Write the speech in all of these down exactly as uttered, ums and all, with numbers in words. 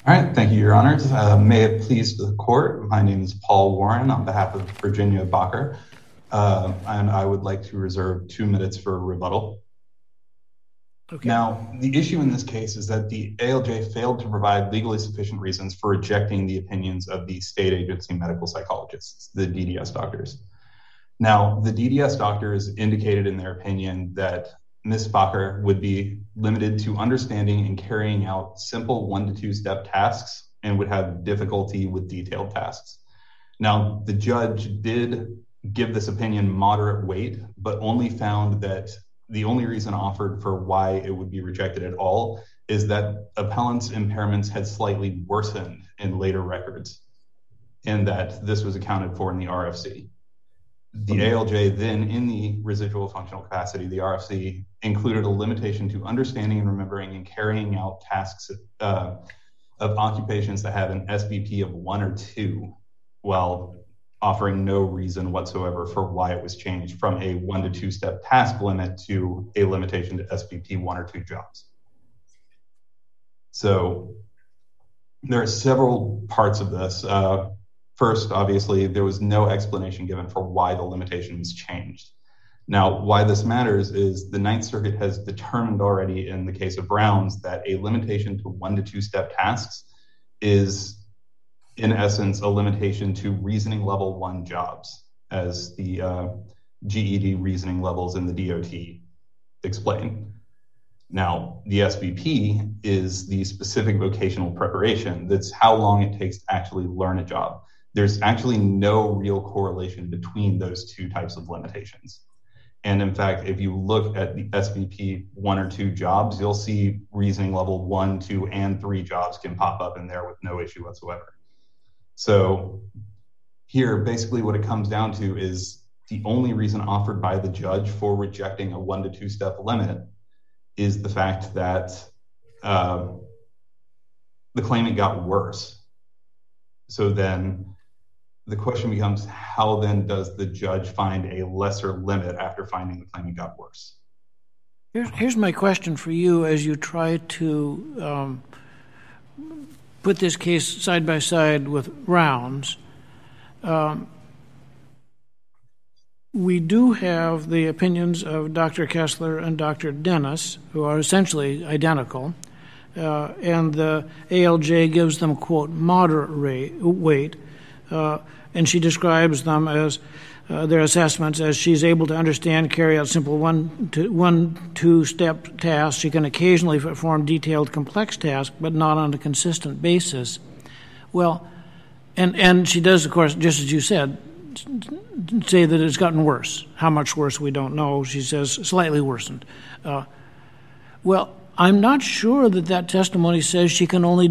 All right, thank you, Your Honors. Uh, may it please the court, my name is Paul Warren on behalf of Virginia Bacher, uh, and I would like to reserve two minutes for rebuttal. Okay. Now, the issue in this case is that the A L J failed to provide legally sufficient reasons for rejecting the opinions of the state agency medical psychologists, the D D S doctors. Now, the D D S doctors indicated in their opinion that Miz Bacher would be limited to understanding and carrying out simple one to two step tasks and would have difficulty with detailed tasks. Now, the judge did give this opinion moderate weight, but only found that the only reason offered for why it would be rejected at all is that appellant's impairments had slightly worsened in later records and that this was accounted for in the R F C. The A L J then, in the residual functional capacity, the R F C, included a limitation to understanding and remembering and carrying out tasks uh, of occupations that have an S B P of one or two, while offering no reason whatsoever for why it was changed from a one to two step task limit to a limitation to S B P one or two jobs. So there are several parts of this. Uh, First, obviously, there was no explanation given for why the limitation was changed. Now, why this matters is the Ninth Circuit has determined already in the case of Browns that a limitation to one to two step tasks is, in essence, a limitation to reasoning level one jobs, as the uh, G E D reasoning levels in the D O T explain. Now, the S B P is the specific vocational preparation. That's how long it takes to actually learn a job. There's actually no real correlation between those two types of limitations. And in fact, if you look at the S B P one or two jobs, you'll see reasoning level one, two, and three jobs can pop up in there with no issue whatsoever. So here, basically what it comes down to is the only reason offered by the judge for rejecting a one to two step limit is the fact that uh, the claimant got worse. So then the question becomes, how then does the judge find a lesser limit after finding the claimant got worse? Here's, here's my question for you as you try to um, put this case side by side with Rounds. Um, we do have the opinions of Doctor Kessler and Doctor Dennis, who are essentially identical, uh, and the A L J gives them, quote, moderate rate, weight, uh, and she describes them as uh, their assessments as she's able to understand, carry out simple one, to, one, two-step tasks. She can occasionally perform detailed, complex tasks, but not on a consistent basis. Well, and and she does, of course, just as you said, say that it's gotten worse. How much worse, we don't know. She says slightly worsened. Uh, well, I'm not sure that that testimony says she can only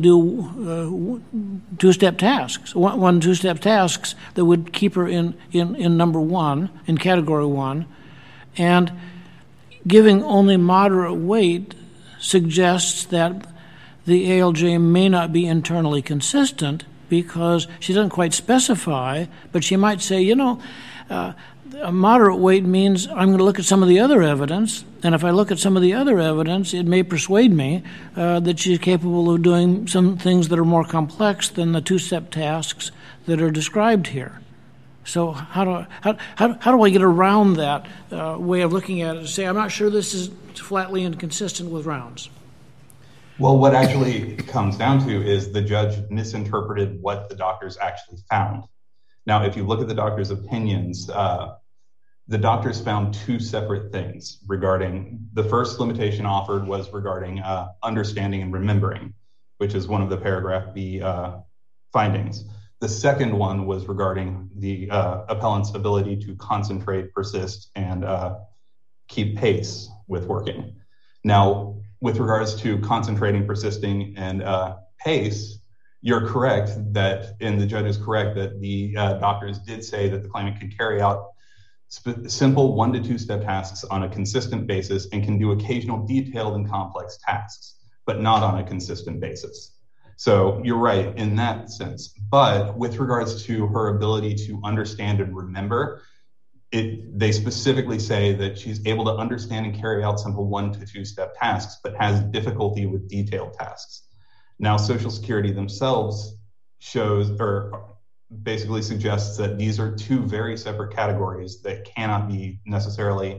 do uh, two-step tasks, one, one two-step tasks that would keep her in, in, in number one, in category one. And giving only moderate weight suggests that the A L J may not be internally consistent because she doesn't quite specify, but she might say, you know, uh, a moderate weight means I'm going to look at some of the other evidence, and if I look at some of the other evidence, it may persuade me uh, that she's capable of doing some things that are more complex than the two-step tasks that are described here. So how do how how, how do I get around that uh, way of looking at it and say I'm not sure this is flatly inconsistent with Rounds? Well, what actually comes down to is the judge misinterpreted what the doctors actually found. Now, if you look at the doctor's opinions, uh, the doctors found two separate things regarding the first limitation offered was regarding uh, understanding and remembering, which is one of the paragraph B uh, findings. The second one was regarding the uh, appellant's ability to concentrate, persist, and uh, keep pace with working. Now, with regards to concentrating, persisting, and uh, pace, you're correct that, and the judge is correct, that the uh, doctors did say that the claimant could carry out sp- simple one to two step tasks on a consistent basis and can do occasional detailed and complex tasks, but not on a consistent basis. So you're right in that sense. But with regards to her ability to understand and remember, it, they specifically say that she's able to understand and carry out simple one to two step tasks, but has difficulty with detailed tasks. Now, Social Security themselves shows or basically suggests that these are two very separate categories that cannot be necessarily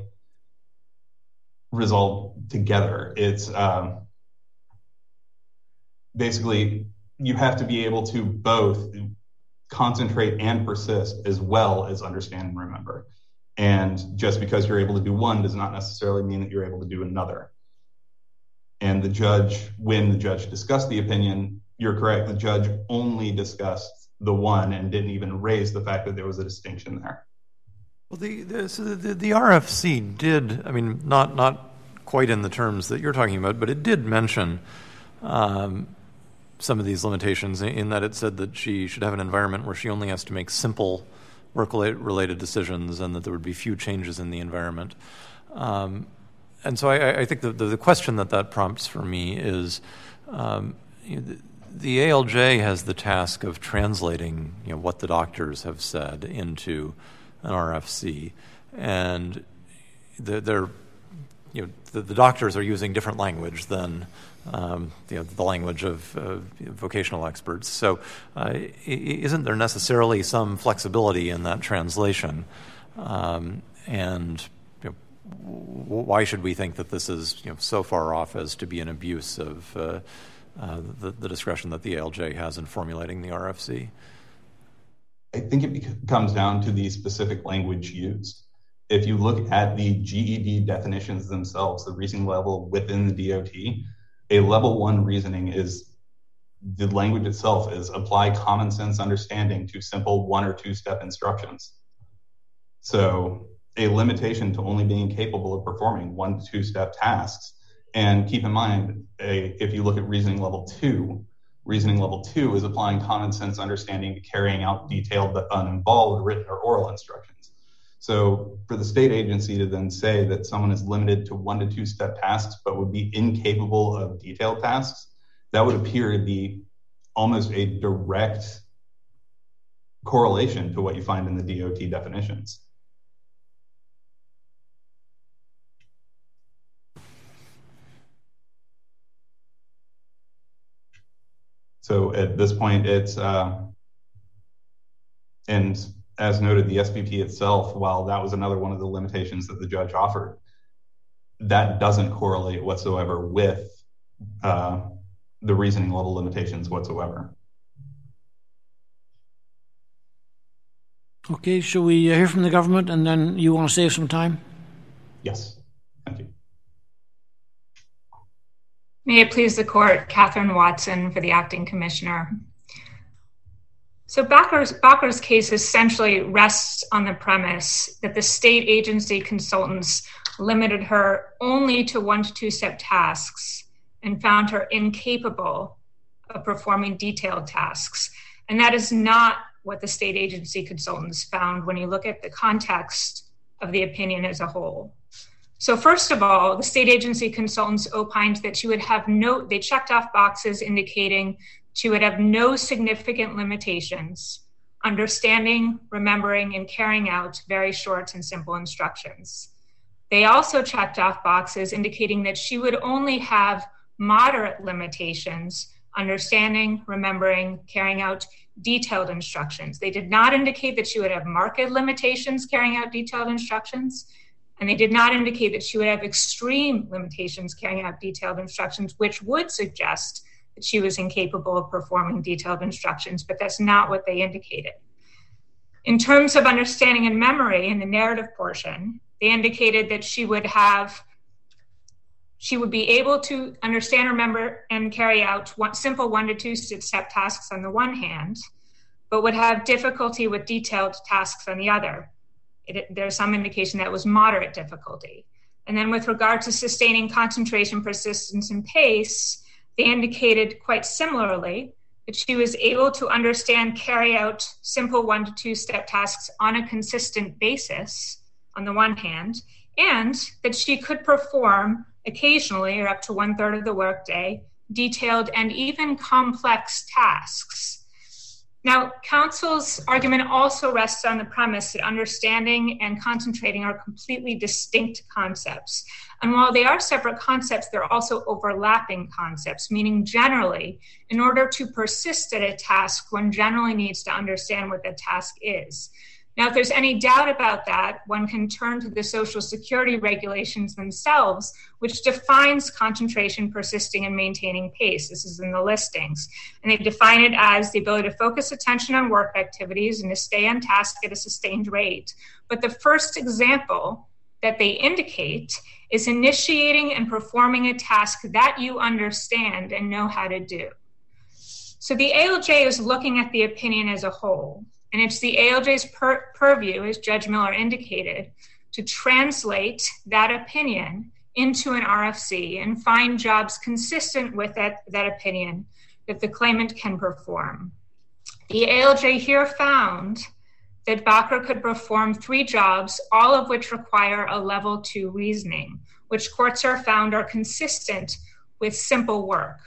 resolved together. It's um, basically you have to be able to both concentrate and persist as well as understand and remember. And just because you're able to do one does not necessarily mean that you're able to do another. And the judge, when the judge discussed the opinion, you're correct, the judge only discussed the one and didn't even raise the fact that there was a distinction there. Well, the the, so the, the R F C did, I mean, not not quite in the terms that you're talking about, but it did mention um, some of these limitations in that it said that she should have an environment where she only has to make simple work-related decisions and that there would be few changes in the environment. Um, and so I, I think the, the, the question that that prompts for me is um, you know, the, the A L J has the task of translating you know, what the doctors have said into an R F C, and they're, they're you know the, the doctors are using different language than um, you know the language of uh, vocational experts. So, uh, isn't there necessarily some flexibility in that translation? Um, and you know, why should we think that this is you know so far off as to be an abuse of uh, uh, the, the discretion that the A L J has in formulating the R F C? I think it comes down to the specific language used. If you look at the G E D definitions themselves, the reasoning level within the D O T, a level one reasoning is the language itself is apply common sense understanding to simple one or two step instructions. So a limitation to only being capable of performing one to two step tasks. And keep in mind, a, if you look at reasoning level two, Reasoning level two is applying common sense understanding to carrying out detailed but uninvolved written or oral instructions. So for the state agency to then say that someone is limited to one to two step tasks but would be incapable of detailed tasks, that would appear to be almost a direct correlation to what you find in the D O T definitions. So at this point, it's, uh, and as noted, the S P P itself, while that was another one of the limitations that the judge offered, that doesn't correlate whatsoever with uh, the reasoning level limitations whatsoever. Okay, shall we hear from the government and then you want to save some time? Yes, thank you. May it please the court, Catherine Watson for the acting commissioner. So Bakker's, Bakker's case essentially rests on the premise that the state agency consultants limited her only to one to two step tasks and found her incapable of performing detailed tasks. And that is not what the state agency consultants found when you look at the context of the opinion as a whole. So first of all, the state agency consultants opined that she would have no, they checked off boxes indicating she would have no significant limitations, understanding, remembering, and carrying out very short and simple instructions. They also checked off boxes indicating that she would only have moderate limitations, understanding, remembering, carrying out detailed instructions. They did not indicate that she would have marked limitations carrying out detailed instructions. And they did not indicate that she would have extreme limitations carrying out detailed instructions, which would suggest that she was incapable of performing detailed instructions, but that's not what they indicated. In terms of understanding and memory in the narrative portion, they indicated that she would have, she would be able to understand, remember, and carry out one, simple one to two step tasks on the one hand, but would have difficulty with detailed tasks on the other. It, there's some indication that was moderate difficulty. And then with regard to sustaining concentration, persistence, and pace, they indicated quite similarly that she was able to understand, carry out simple one to two step tasks on a consistent basis on the one hand, and that she could perform occasionally or up to one third of the workday, detailed and even complex tasks. Now, counsel's argument also rests on the premise that understanding and concentrating are completely distinct concepts. And while they are separate concepts, they're also overlapping concepts, meaning generally, in order to persist at a task, one generally needs to understand what the task is. Now, if there's any doubt about that, one can turn to the Social Security regulations themselves, which defines concentration, persisting, and maintaining pace. This is in the listings. And they define it as the ability to focus attention on work activities and to stay on task at a sustained rate. But the first example that they indicate is initiating and performing a task that you understand and know how to do. So the A L J is looking at the opinion as a whole. And it's the A L J's pur- purview, as Judge Miller indicated, to translate that opinion into an R F C and find jobs consistent with that, that opinion that the claimant can perform. The A L J here found that Bakker could perform three jobs, all of which require a level two reasoning, which courts are found are consistent with simple work.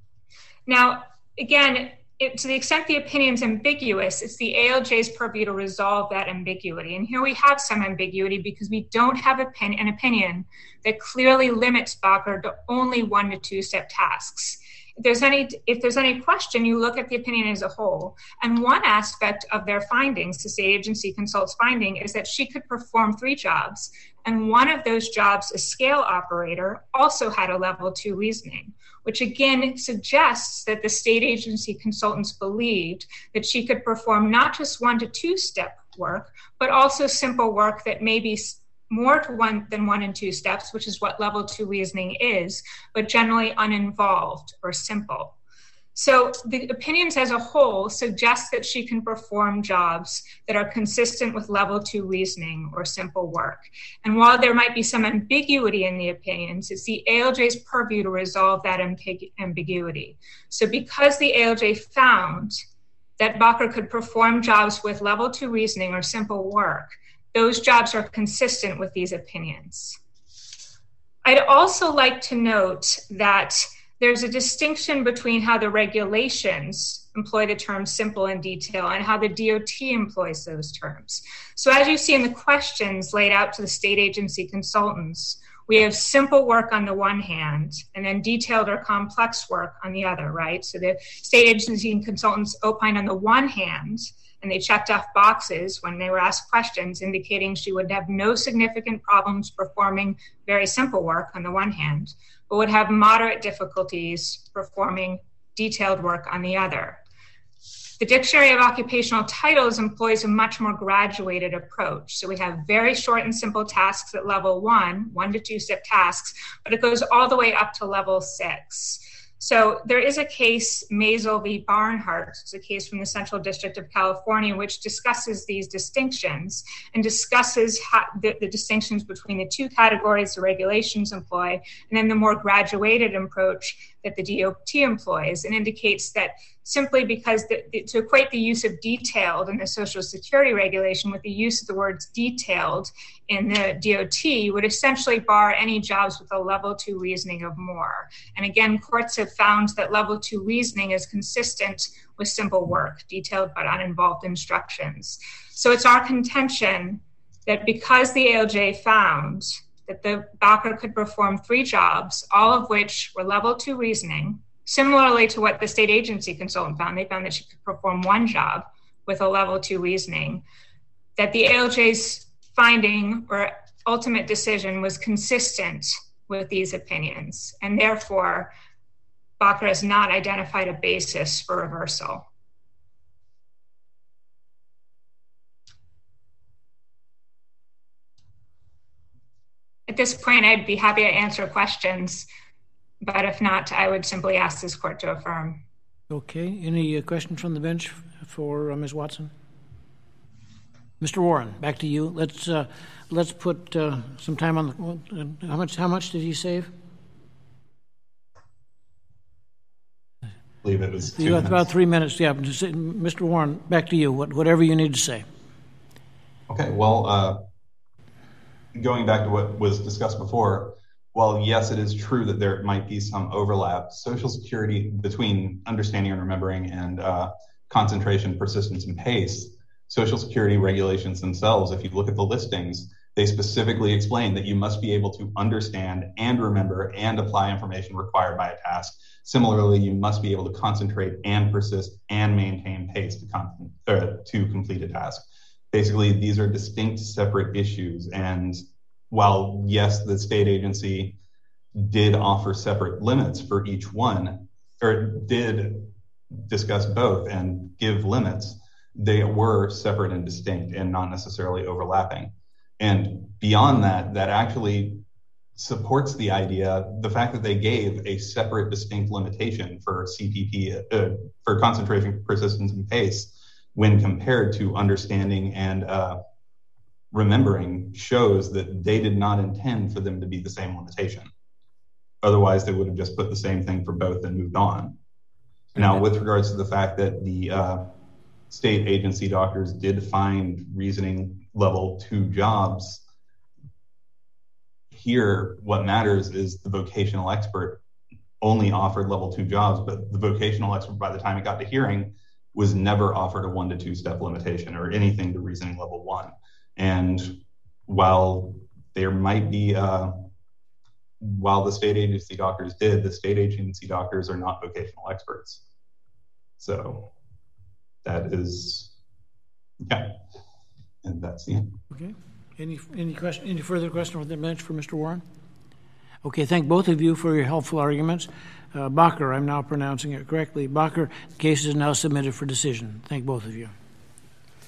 Now, again, It, to the extent the opinion is ambiguous, it's the A L J's purview to resolve that ambiguity. And here we have some ambiguity because we don't have a pin, an opinion that clearly limits Bakker to only one to two step tasks. If there's any, if there's any question, you look at the opinion as a whole. And one aspect of their findings, the state agency consult's finding, is that she could perform three jobs. And one of those jobs, a scale operator, also had a level two reasoning, which again suggests that the state agency consultants believed that she could perform not just one to two step work, but also simple work that may be more to one than one and two steps, which is what level two reasoning is, but generally uninvolved or simple. So the opinions as a whole suggest that she can perform jobs that are consistent with level two reasoning or simple work. And while there might be some ambiguity in the opinions, it's the A L J's purview to resolve that ambig- ambiguity. So because the A L J found that Bakker could perform jobs with level two reasoning or simple work, those jobs are consistent with these opinions. I'd also like to note that there's a distinction between how the regulations employ the term simple and detail and how the D O T employs those terms. So as you see in the questions laid out to the state agency consultants, we have simple work on the one hand and then detailed or complex work on the other, right? So the state agency consultants opined on the one hand, and they checked off boxes when they were asked questions indicating she would have no significant problems performing very simple work on the one hand, but would have moderate difficulties performing detailed work on the other. The Dictionary of Occupational Titles employs a much more graduated approach. So we have very short and simple tasks at level one, one to two step tasks, but it goes all the way up to level six. So there is a case, Maisel v. Barnhart, it's a case from the Central District of California, which discusses these distinctions and discusses how, the, the distinctions between the two categories the regulations employ, and then the more graduated approach that the D O T employs, and indicates that simply because the, to equate the use of detailed in the Social Security regulation with the use of the words detailed in the D O T would essentially bar any jobs with a level two reasoning of more. And again, courts have found that level two reasoning is consistent with simple work, detailed but uninvolved instructions. So it's our contention that because the A L J found that the Bakker could perform three jobs, all of which were level two reasoning, similarly to what the state agency consultant found, they found that she could perform one job with a level two reasoning, that the A L J's finding or ultimate decision was consistent with these opinions, and therefore Bakker has not identified a basis for reversal. At this point, I'd be happy to answer questions, but if not, I would simply ask this court to affirm. Okay. Any uh, questions from the bench for uh, Miz Watson? Mister Warren, back to you. Let's uh, let's put uh, some time on the. Uh, how much? How much did he save? I believe it was two you got minutes. about three minutes. Yeah, Mister Warren, back to you. What, whatever you need to say. Okay. Well, uh, going back to what was discussed before, while yes, it is true that there might be some overlap, Social Security between understanding and remembering and uh, concentration, persistence, and pace, Social Security regulations themselves, if you look at the listings, they specifically explain that you must be able to understand and remember and apply information required by a task. Similarly, you must be able to concentrate and persist and maintain pace to, con- uh, to complete a task. Basically, these are distinct, separate issues. And while, yes, the state agency did offer separate limits for each one, or did discuss both and give limits, they were separate and distinct and not necessarily overlapping. And beyond that, that actually supports the idea, the fact that they gave a separate, distinct limitation for C P P, uh, for concentration, persistence, and pace, when compared to understanding and uh, remembering, shows that they did not intend for them to be the same limitation. Otherwise, they would have just put the same thing for both and moved on. Now, with regards to the fact that the uh, state agency doctors did find reasoning level two jobs, here what matters is the vocational expert only offered level two jobs, but the vocational expert, by the time it got to hearing, was never offered a one to two step limitation or anything to reasoning level one. And while there might be, uh, while the state agency doctors did, the state agency doctors are not vocational experts. So that is, yeah, and that's the end. Okay. Any any question? Any further question from the bench for Mister Warren? Okay. Thank both of you for your helpful arguments. Uh, Bacher, I'm now pronouncing it correctly. Bacher, the case is now submitted for decision. Thank both of you.